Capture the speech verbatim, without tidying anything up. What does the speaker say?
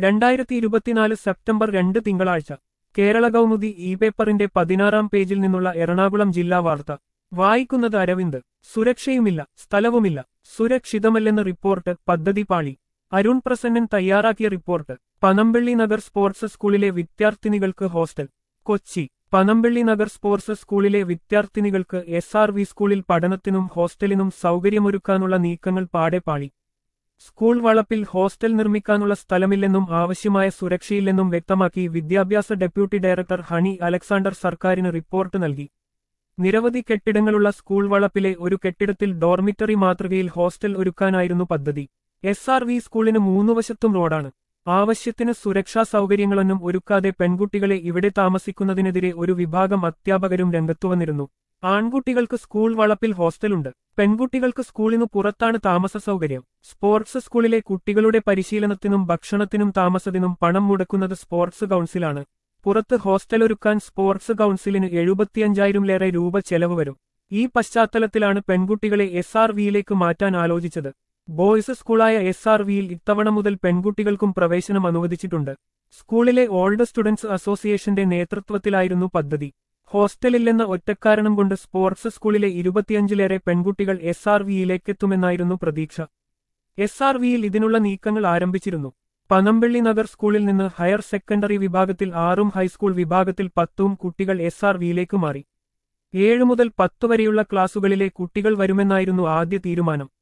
രണ്ടായിരത്തി ഇരുപത്തിനാല് സെപ്റ്റംബർ രണ്ട് തിങ്കളാഴ്ച കേരള കൗമുദി ഇ പേപ്പറിന്റെ പതിനാറാം പേജിൽ നിന്നുള്ള എറണാകുളം ജില്ലാ വാർത്ത വായിക്കുന്നത് അരവിന്ദ്. സുരക്ഷയുമില്ല, സ്ഥലവുമില്ല, സുരക്ഷിതമല്ലെന്ന് റിപ്പോർട്ട്, പദ്ധതി പാളി. അരുൺ പ്രസന്നൻ തയ്യാറാക്കിയ റിപ്പോർട്ട്. പനമ്പള്ളി നഗർ സ്പോർട്സ് സ്കൂളിലെ വിദ്യാർത്ഥിനികൾക്ക് ഹോസ്റ്റൽ. കൊച്ചി. പനമ്പള്ളി നഗർ സ്പോർട്സ് സ്കൂളിലെ വിദ്യാർത്ഥിനികൾക്ക് എസ് ആർ വി സ്കൂളിൽ പഠനത്തിനും ഹോസ്റ്റലിനും സൗകര്യമൊരുക്കാനുള്ള നീക്കങ്ങൾ പാടെ പാളി. സ്കൂൾ വളപ്പിൽ ഹോസ്റ്റൽ നിർമ്മിക്കാനുള്ള സ്ഥലമില്ലെന്നും ആവശ്യമായ സുരക്ഷയില്ലെന്നും വ്യക്തമാക്കി വിദ്യാഭ്യാസ ഡെപ്യൂട്ടി ഡയറക്ടർ ഹണി അലക്സാണ്ടർ സർക്കാരിന് റിപ്പോർട്ട് നൽകി. നിരവധി കെട്ടിടങ്ങളുള്ള സ്കൂൾ വളപ്പിലെ ഒരു കെട്ടിടത്തിൽ ഡോർമിറ്ററി മാതൃകയിൽ ഹോസ്റ്റൽ ഒരുക്കാനായിരുന്നു പദ്ധതി. എസ് ആർ വി സ്കൂളിന് മൂന്നുവശത്തും റോഡാണ്. ആവശ്യത്തിന് സുരക്ഷാ സൗകര്യങ്ങളൊന്നും ഒരുക്കാതെ പെൺകുട്ടികളെ ഇവിടെ താമസിക്കുന്നതിനെതിരെ ഒരു വിഭാഗം അധ്യാപകരും രംഗത്തുവന്നിരുന്നു. ആൺകുട്ടികൾക്ക് സ്കൂൾ വളപ്പിൽ ഹോസ്റ്റലുണ്ട്, പെൺകുട്ടികൾക്ക് സ്കൂളിനു പുറത്താണ് താമസ സൗകര്യം. സ്പോർട്സ് സ്കൂളിലെ കുട്ടികളുടെ പരിശീലനത്തിനും ഭക്ഷണത്തിനും താമസത്തിനും പണം മുടക്കുന്നത് സ്പോർട്സ് കൗൺസിലാണ്. പുറത്ത് ഹോസ്റ്റലൊരുക്കാൻ സ്പോർട്സ് കൗൺസിലിന് എഴുപത്തിയഞ്ചായിരംലേറെ രൂപ ചെലവ് വരും. ഈ പശ്ചാത്തലത്തിലാണ് പെൺകുട്ടികളെ എസ് ആർ വിയിലേക്ക് മാറ്റാൻ ആലോചിച്ചത്. ബോയ്സ് സ്കൂളായ എസ് ആർ വിയിൽ ഇത്തവണ മുതൽ പെൺകുട്ടികൾക്കും പ്രവേശനം അനുവദിച്ചിട്ടുണ്ട്. സ്കൂളിലെ ഓൾഡ് സ്റ്റുഡൻസ് അസോസിയേഷന്റെ നേതൃത്വത്തിലായിരുന്നു പദ്ധതി. ഹോസ്റ്റലില്ലെന്ന ഒറ്റക്കാരണം കൊണ്ട് സ്പോർട്സ് സ്കൂളിലെ ഇരുപത്തിയഞ്ചിലേറെ പെൺകുട്ടികൾ എസ് ആർ വിയിലേക്കെത്തുമെന്നായിരുന്നു പ്രതീക്ഷ. എസ് ആർ വിയിൽ ഇതിനുള്ള നീക്കങ്ങൾ ആരംഭിച്ചിരുന്നു. പനമ്പള്ളി നഗർ സ്കൂളിൽ നിന്ന് ഹയർ സെക്കൻഡറി വിഭാഗത്തിൽ ആറും ഹൈസ്കൂൾ വിഭാഗത്തിൽ പത്തും കുട്ടികൾ എസ് ആർ വിയിലേക്ക് മാറി. ഏഴു മുതൽ പത്തു വരെയുള്ള ക്ലാസുകളിലെ കുട്ടികൾ വരുമെന്നായിരുന്നു ആദ്യ തീരുമാനം.